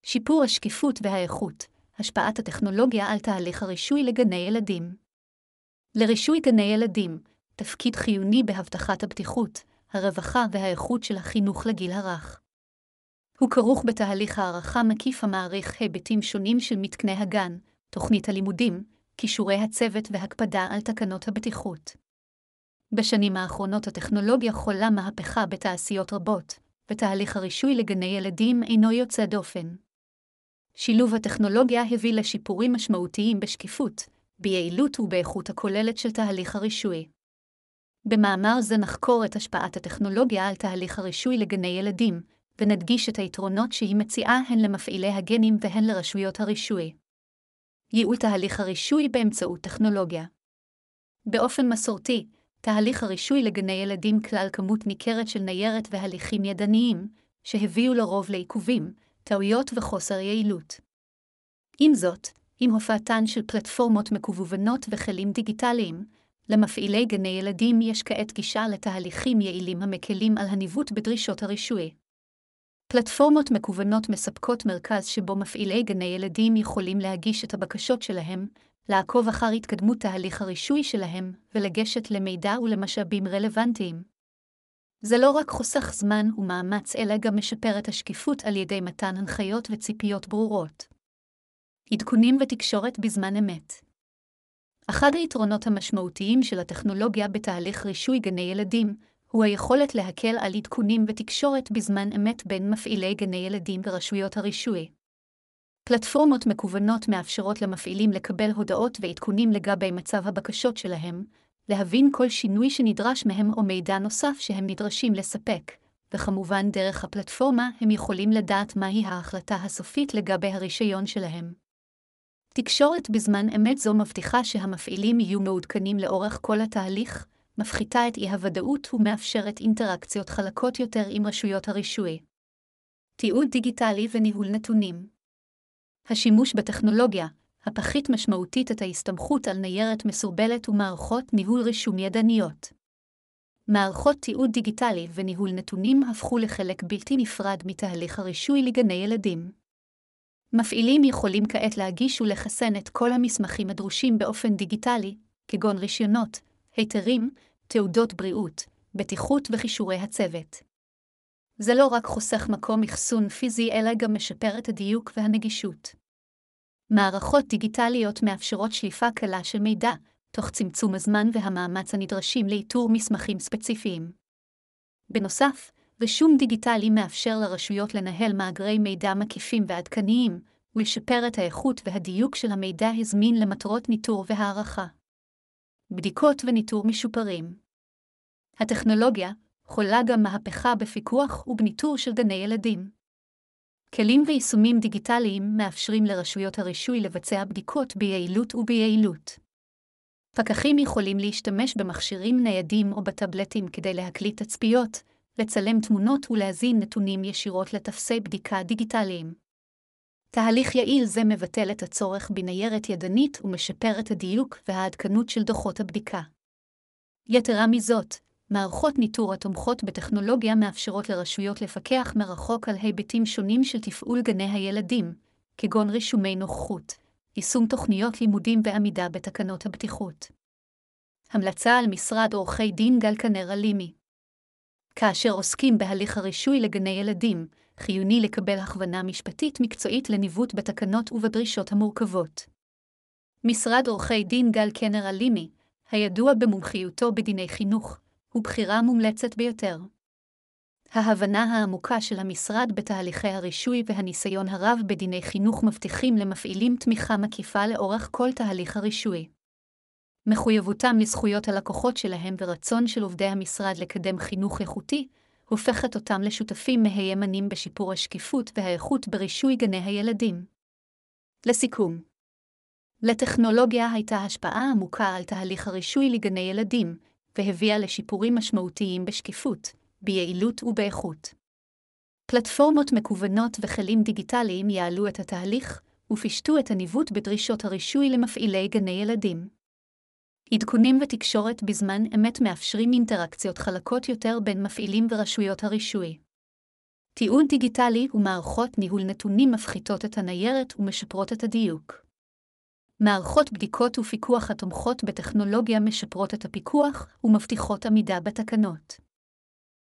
שיפור השקיפות והאיכות, השפעת הטכנולוגיה על תהליך הרישוי לגני ילדים. לרישוי גני ילדים, תפקיד חיוני בהבטחת הבטיחות, הרווחה והאיכות של החינוך לגיל הרך. הוא כרוך בתהליך הערכה מקיף המעריך היבטים שונים של מתקני הגן, תוכנית הלימודים, כישורי הצוות והקפדה על תקנות הבטיחות. בשנים האחרונות הטכנולוגיה חולה מהפכה בתעשיות רבות, ותהליך הרישוי לגני ילדים אינו יוצא דופן. שילוב הטכנולוגיה הביא לשיפורים משמעותיים בשקיפות, ביעילות ובאיכות הכוללת של תהליך הרישוי. במאמר זה נחקור את השפעת הטכנולוגיה על תהליך הרישוי לגני ילדים, ונדגיש את היתרונות שהיא מציעה הן למפעילי הגנים והן לרשויות הרישוי. ייעול תהליך הרישוי באמצעות טכנולוגיה. באופן מסורתי, תהליך הרישוי לגני ילדים כלל כמות ניכרת של ניירת והליכים ידניים, שהביאו לרוב לעיכובים, טעויות וחוסר יעילות. עם זאת, עם הופעתן של פלטפורמות מקוונות וכלים דיגיטליים, למפעילי גני ילדים יש כעת גישה לתהליכים יעילים המקלים על הניווט בדרישות הרישוי. פלטפורמות מקוונות מספקות מרכז שבו מפעילי גני ילדים יכולים להגיש את הבקשות שלהם, לעקוב אחר התקדמות תהליך הרישוי שלהם ולגשת למידע ולמשאבים רלוונטיים. זה לא רק חוסך זמן ומאמץ אלא גם משפר את השקיפות על ידי מתן הנחיות וציפיות ברורות. עדכונים ותקשורת בזמן אמת. אחד היתרונות המשמעותיים של הטכנולוגיה בתהליך רישוי גני ילדים הוא היכולת להקל על עדכונים ותקשורת בזמן אמת בין מפעילי גני ילדים ורשויות הרישוי. פלטפורמות מקוונות מאפשרות למפעילים לקבל הודעות ועדכונים לגבי מצב הבקשות שלהם, להבין כל שינוי שנדרש מהם או מידע נוסף שהם נדרשים לספק, וכמובן דרך הפלטפורמה הם יכולים לדעת מהי ההחלטה הסופית לגבי הרישיון שלהם. תקשורת בזמן אמת זו מבטיחה שהמפעילים יהיו מעודכנים לאורך כל התהליך, מפחיתה את אי-הוודאות ומאפשרת אינטראקציות חלקות יותר עם רשויות הרישוי. תיעוד דיגיטלי וניהול נתונים. השימוש בטכנולוגיה, הפחית משמעותית את ההסתמכות על ניירת מסורבלת ומערכות ניהול רישום ידניות. מערכות תיעוד דיגיטלי וניהול נתונים הפכו לחלק בלתי נפרד מתהליך הרישוי לגני ילדים. מפעילים יכולים כעת להגיש ולחסן את כל המסמכים הדרושים באופן דיגיטלי, כגון רישיונות, היתרים, תעודות בריאות, בטיחות וכישורי הצוות. זה לא רק חוסך מקום אחסון פיזי אלא גם משפר את הדיוק והנגישות. מערכות דיגיטליות מאפשרות שליפה קלה של מידע, תוך צמצום הזמן והמאמץ הנדרשים לאיתור מסמכים ספציפיים. בנוסף, רישום דיגיטלי מאפשר לרשויות לנהל מאגרי מידע מקיפים ועדכניים, ולשפר את האיכות והדיוק של המידע הזמין למטרות ניטור והערכה. בדיקות וניטור משופרים. הטכנולוגיה חולה גם מהפכה בפיקוח ובניטור של גני ילדים. כלים ויישומים דיגיטליים מאפשרים לרשויות הרישוי לבצע בדיקות ביעילות וביעילות. פקחים יכולים להשתמש במכשירים ניידים או בטאבלטים כדי להקליט תצפיות, לצלם תמונות ולהזין נתונים ישירות לתפסי בדיקה דיגיטליים. תהליך יעיל זה מבטל את הצורך בניירת ידנית ומשפר את הדיוק והעדכנות של דוחות הבדיקה. יתרה מזאת, מערכות ניטור התומכות בטכנולוגיה מאפשרות לרשויות לפקח מרחוק על היבטים שונים של תפעול גני הילדים, כגון רישומי נוכחות, יישום תוכניות לימודים ועמידה בתקנות הבטיחות. המלצה על משרד עורכי דין גלקנר אלימי. כאשר עוסקים בהליך הרישוי לגני ילדים, חיוני לקבל הכוונה משפטית מקצועית לניווט בתקנות ובדרישות המורכבות. משרד עורכי דין גלקנר אלימי, הידוע במומחיותו בדיני חינוך, הוא בחירה מומלצת ביותר. ההבנה העמוקה של המשרד בתהליכי הרישוי והניסיון הרב בדיני חינוך מבטיחים למפעילים תמיכה מקיפה לאורך כל תהליך הרישוי. מחויבותם לזכויות הלקוחות שלהם ורצון של עובדי המשרד לקדם חינוך איכותי, הופכת אותם לשותפים מהימנים בשיפור השקיפות והאיכות ברישוי גני הילדים. לסיכום, לטכנולוגיה הייתה השפעה עמוקה על תהליך הרישוי לגני ילדים, והביאה לשיפורים משמעותיים בשקיפות, ביעילות ובאיכות. פלטפורמות מקוונות וכלים דיגיטליים יעלו את התהליך, ופשטו את הניווט בדרישות הרישוי למפעילי גני ילדים. עדכונים ותקשורת בזמן אמת מאפשרים אינטראקציות חלקות יותר בין מפעילים ורשויות הרישוי. תיעוד דיגיטלי ומערכות ניהול נתונים מפחיתות את הניירת ומשפרות את הדיוק. מערכות בדיקות ופיקוח התומכות בטכנולוגיה משפרות את הפיקוח ומבטיחות עמידה בתקנות.